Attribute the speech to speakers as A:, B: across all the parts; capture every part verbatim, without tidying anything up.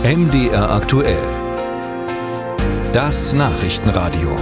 A: M D R aktuell. Das Nachrichtenradio.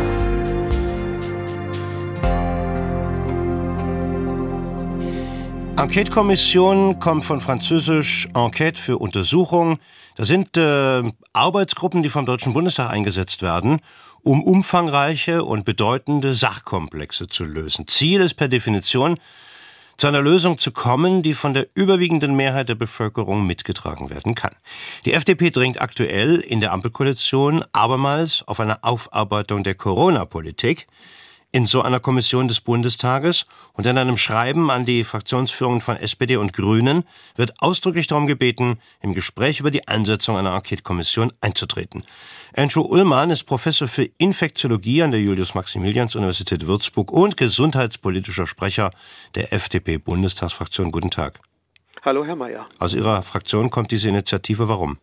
B: Enquete-Kommission kommt von französisch Enquête für Untersuchung. Das sind äh, Arbeitsgruppen, die vom Deutschen Bundestag eingesetzt werden, um umfangreiche und bedeutende Sachkomplexe zu lösen. Ziel ist per Definition, zu einer Lösung zu kommen, die von der überwiegenden Mehrheit der Bevölkerung mitgetragen werden kann. Die F D P dringt aktuell in der Ampelkoalition abermals auf eine Aufarbeitung der Corona-Politik in so einer Kommission des Bundestages, und in einem Schreiben an die Fraktionsführungen von S P D und Grünen wird ausdrücklich darum gebeten, im Gespräch über die Einsetzung einer Enquete-Kommission einzutreten. Andrew Ullmann ist Professor für Infektiologie an der Julius-Maximilians-Universität Würzburg und gesundheitspolitischer Sprecher der F D P-Bundestagsfraktion. Guten Tag.
C: Hallo, Herr Mayer.
B: Aus Ihrer Fraktion kommt diese Initiative. Warum?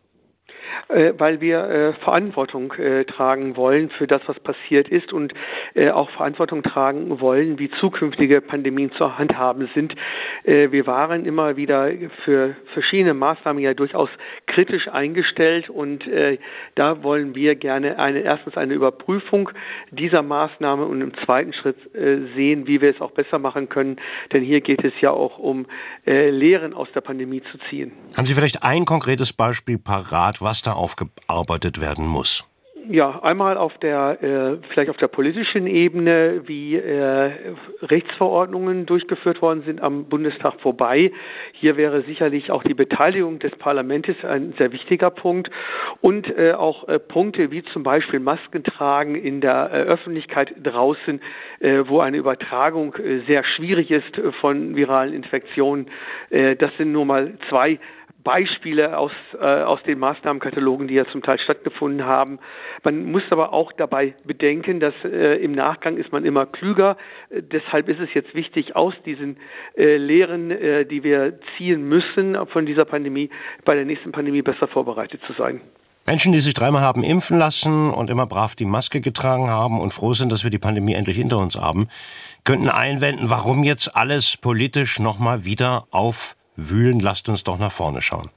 C: Äh, weil wir äh, Verantwortung äh, tragen wollen für das, was passiert ist, und äh, auch Verantwortung tragen wollen, wie zukünftige Pandemien zu handhaben sind. Äh, wir waren immer wieder für verschiedene Maßnahmen ja durchaus kritisch eingestellt, und äh, da wollen wir gerne eine erstens eine Überprüfung dieser Maßnahme und im zweiten Schritt äh, sehen, wie wir es auch besser machen können, denn hier geht es ja auch um äh, Lehren aus der Pandemie zu ziehen.
B: Haben Sie vielleicht ein konkretes Beispiel parat, was da aufgearbeitet werden muss?
C: Ja, einmal auf der, äh, vielleicht auf der politischen Ebene, wie äh, Rechtsverordnungen durchgeführt worden sind am Bundestag vorbei. Hier wäre sicherlich auch die Beteiligung des Parlaments ein sehr wichtiger Punkt, und äh, auch äh, Punkte wie zum Beispiel Masken tragen in der äh, Öffentlichkeit draußen, äh, wo eine Übertragung äh, sehr schwierig ist äh, von viralen Infektionen. Äh, das sind nur mal zwei Beispiele aus, äh, aus den Maßnahmenkatalogen, die ja zum Teil stattgefunden haben. Man muss aber auch dabei bedenken, dass äh, im Nachgang ist man immer klüger. Äh, deshalb ist es jetzt wichtig, aus diesen äh, Lehren, äh, die wir ziehen müssen von dieser Pandemie, bei der nächsten Pandemie besser vorbereitet zu sein.
B: Menschen, die sich dreimal haben impfen lassen und immer brav die Maske getragen haben und froh sind, dass wir die Pandemie endlich hinter uns haben, könnten einwenden, warum jetzt alles politisch nochmal wieder auf wühlen, lasst uns doch nach vorne schauen.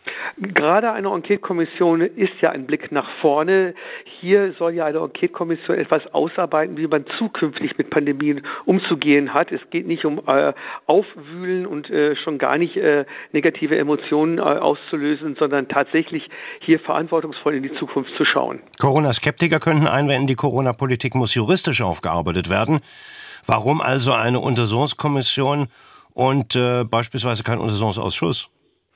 C: Gerade eine Enquete-Kommission ist ja ein Blick nach vorne. Hier soll ja eine Enquete-Kommission etwas ausarbeiten, wie man zukünftig mit Pandemien umzugehen hat. Es geht nicht um äh, Aufwühlen und äh, schon gar nicht äh, negative Emotionen äh, auszulösen, sondern tatsächlich hier verantwortungsvoll in die Zukunft zu schauen.
B: Corona-Skeptiker könnten einwenden, die Corona-Politik muss juristisch aufgearbeitet werden. Warum also eine Untersuchungskommission und äh, beispielsweise kein Untersuchungsausschuss?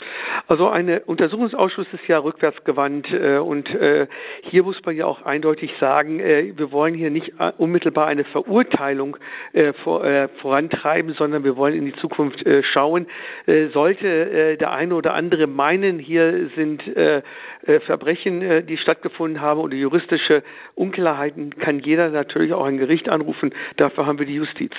C: Also ein Untersuchungsausschuss ist ja rückwärtsgewandt, äh, und äh, hier muss man ja auch eindeutig sagen, äh, wir wollen hier nicht äh, unmittelbar eine Verurteilung äh, vor, äh, vorantreiben, sondern wir wollen in die Zukunft äh, schauen. Äh, sollte äh, der eine oder andere meinen, hier sind äh, äh, Verbrechen, äh, die stattgefunden haben, oder juristische Unklarheiten, kann jeder natürlich auch ein Gericht anrufen. Dafür haben wir die Justiz.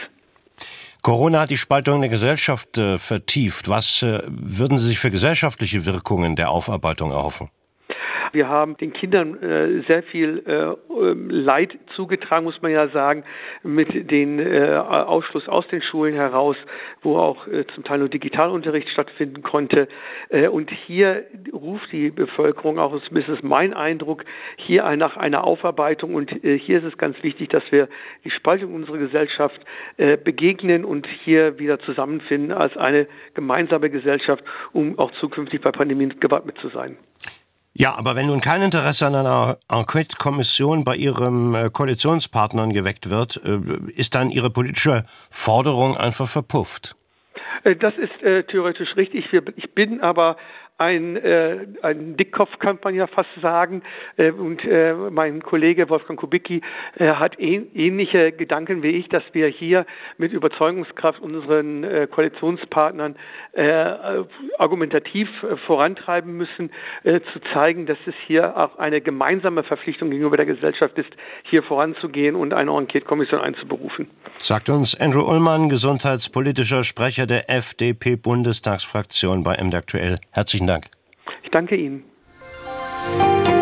B: Corona hat die Spaltung in der Gesellschaft äh, vertieft. Was äh, würden Sie sich für gesellschaftliche Wirkungen der Aufarbeitung erhoffen?
C: Wir haben den Kindern äh, sehr viel äh, Leid zugetragen, muss man ja sagen, mit dem äh, Ausschluss aus den Schulen heraus, wo auch äh, zum Teil nur Digitalunterricht stattfinden konnte. Äh, und hier ruft die Bevölkerung, auch ist es mein Eindruck, hier nach einer Aufarbeitung. Und äh, hier ist es ganz wichtig, dass wir die Spaltung unserer Gesellschaft äh, begegnen und hier wieder zusammenfinden als eine gemeinsame Gesellschaft, um auch zukünftig bei Pandemien gewappnet zu sein.
B: Ja, aber wenn nun kein Interesse an einer Enquete-Kommission bei Ihren äh, Koalitionspartnern geweckt wird, äh, ist dann Ihre politische Forderung einfach verpufft?
C: Äh, das ist äh, theoretisch richtig. Ich bin aber ein, äh, ein Dickkopf, kann man ja fast sagen. Äh, und äh, mein Kollege Wolfgang Kubicki äh, hat ähn, ähnliche Gedanken wie ich, dass wir hier mit Überzeugungskraft unseren äh, Koalitionspartnern äh, argumentativ äh, vorantreiben müssen, äh, zu zeigen, dass es hier auch eine gemeinsame Verpflichtung gegenüber der Gesellschaft ist, hier voranzugehen und eine Enquete-Kommission einzuberufen.
B: Sagt uns Andrew Ullmann, gesundheitspolitischer Sprecher der F D P-Bundestagsfraktion bei M D R aktuell. Herzlichen Dank.
C: Ich danke Ihnen.